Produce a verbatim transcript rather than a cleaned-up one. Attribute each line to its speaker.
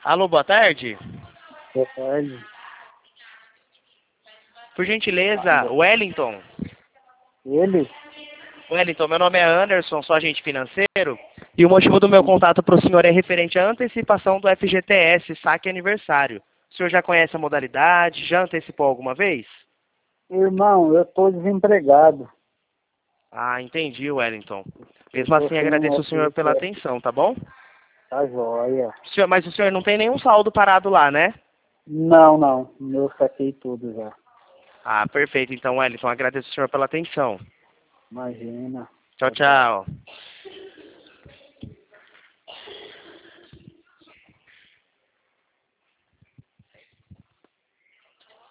Speaker 1: Alô, boa tarde.
Speaker 2: Boa tarde.
Speaker 1: Por gentileza, Wellington.
Speaker 2: Ele?
Speaker 1: Wellington, meu nome é Anderson, sou agente financeiro. E o motivo do meu contato para o senhor é referente à antecipação do F G T S, saque aniversário. O senhor já conhece a modalidade? Já antecipou alguma vez?
Speaker 2: Irmão, eu tô desempregado.
Speaker 1: Ah, entendi, Wellington. Mesmo
Speaker 2: Eu tô
Speaker 1: assim,
Speaker 2: sem
Speaker 1: agradeço
Speaker 2: um
Speaker 1: o senhor pela
Speaker 2: F G T S.
Speaker 1: atenção, tá bom?
Speaker 2: Tá joia.
Speaker 1: O senhor- mas o senhor não tem nenhum saldo parado lá, né?
Speaker 2: Não, não. Eu saquei tudo já.
Speaker 1: Ah, perfeito. Então, Wellington, agradeço o senhor pela atenção.
Speaker 2: Imagina.
Speaker 1: Tchau,
Speaker 2: Tchau, tchau.
Speaker 1: tchau.